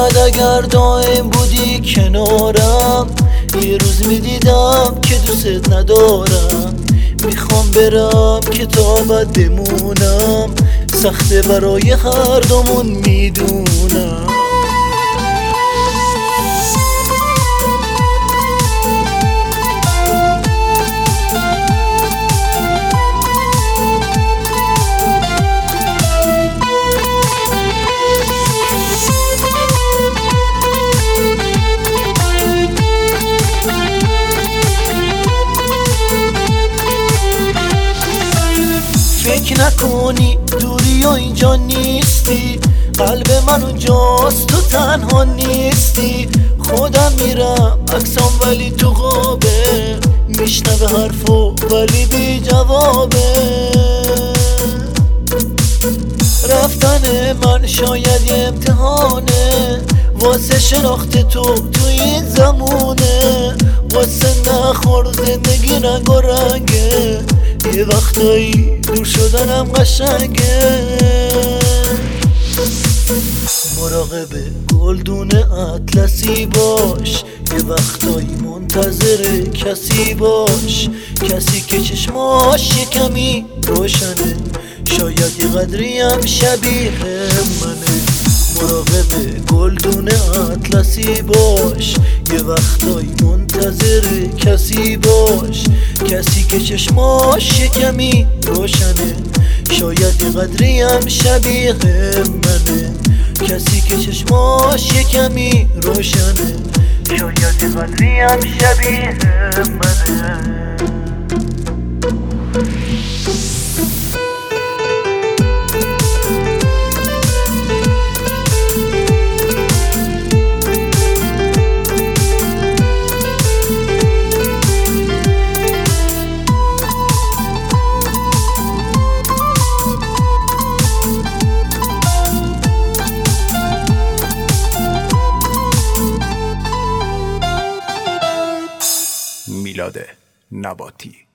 شاید اگر دائم بودی کنارم یه روز میدیدم که دوست ندارم. میخوام برم که تا ابد بمونم، سخته برای هر دومون میدونم. فکر نکنی دوری و اینجا نیستی، قلب من اونجاست تو تنها نیستی. خودم میرم عکسام ولی تو غابه، میشنوه حرفو ولی بی جوابه. رفتن من شاید یه امتحانه واسه شناخت تو این زمونه. واسه نخور زندگی رنگ و رنگه، یه وقتایی دور شدنم قشنگه. مراقب گلدون اطلسی باش، یه وقتایی منتظر کسی باش، کسی که چشماش یه کمی روشنه، شاید یه قدری هم شبیه منه. مراقب گلدون اطلسی باش، یه وقتایی منتظر کسی باش، کسی که چشماش یه کمی روشنه، شاید یه قدری هم شبیه منه. کسی که چشماش یه کمی روشنه، شاید یه قدری هم شبیه منه. میلاد نباتی.